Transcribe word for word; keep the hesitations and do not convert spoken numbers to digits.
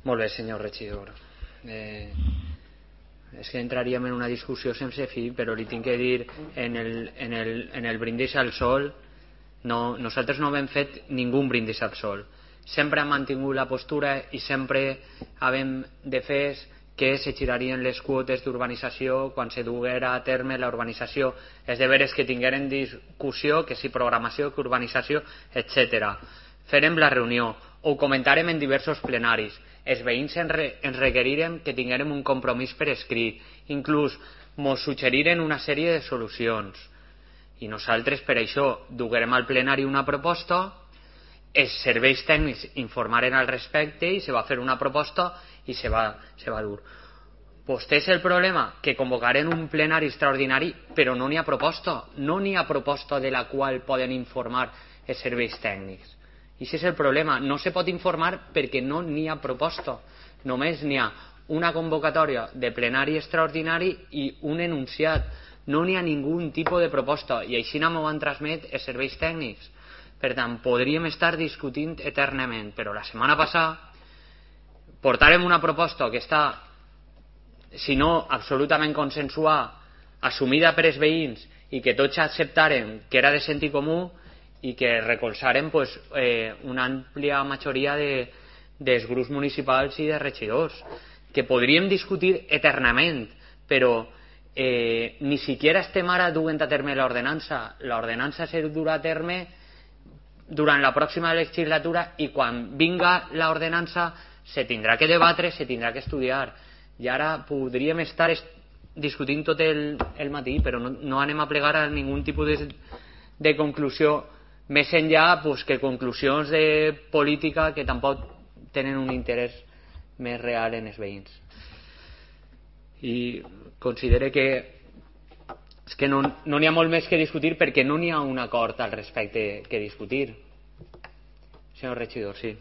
Molt bé, senyor regidor. Eh, és que entraríem en una discussió sense fi, però li tinc que dir en el, en el, en el brindis al sol no, nosaltres no hem fet ningú brindis al sol. Sempre hem mantingut la postura i sempre hem defès que se girarien les quotes d'urbanització quan se duguera a terme la urbanització, és de veres que tingueren discussió, que si programació, que urbanització, etcètera. Farem la reunió, ho comentarem en diversos plenaris. Els veïns ens, re, ens requerirem que tinguérem un compromís per escrit, inclús ens suggeriren una sèrie de solucions i nosaltres per això duguerem al plenari una proposta, els serveis tècnics informaren al respecte i se va fer una proposta i se va, se va dur. Vostè és el problema, que convocaren un plenari extraordinari però no n'hi ha proposta, no n'hi ha proposta de la qual poden informar els serveis tècnics. I aquest és el problema, no se pot informar perquè no n'hi ha proposta, només n'hi ha una convocatòria de plenari extraordinari i un enunciat, no n'hi ha ningú tipus de proposta i així no m'ho han transmet els serveis tècnics. Per tant, podríem estar discutint eternament, però la setmana passada portarem una proposta que està, si no absolutament consensuada, assumida per els veïns i que tots acceptaren que era de sentit comú i que recolzaren pues, eh, una àmplia majoria de, dels grups municipals i de regidors, que podríem discutir eternament, però eh, ni siquiera estem ara duent a terme l'ordenança. L'ordenança se durà a terme durant la pròxima legislatura i quan vinga l'ordenança se tindrà que debatre, se tindrà que estudiar. I ara podríem estar discutint tot el, el matí, però no, no anem a plegar a ningú tipus de, de conclusió més enllà pues, que conclusions de política que tampoc tenen un interès més real en els veïns. I considere que és que no no n'hi ha molt més que discutir perquè no n'hi ha un acord al respecte que discutir. Senyor regidor, sí.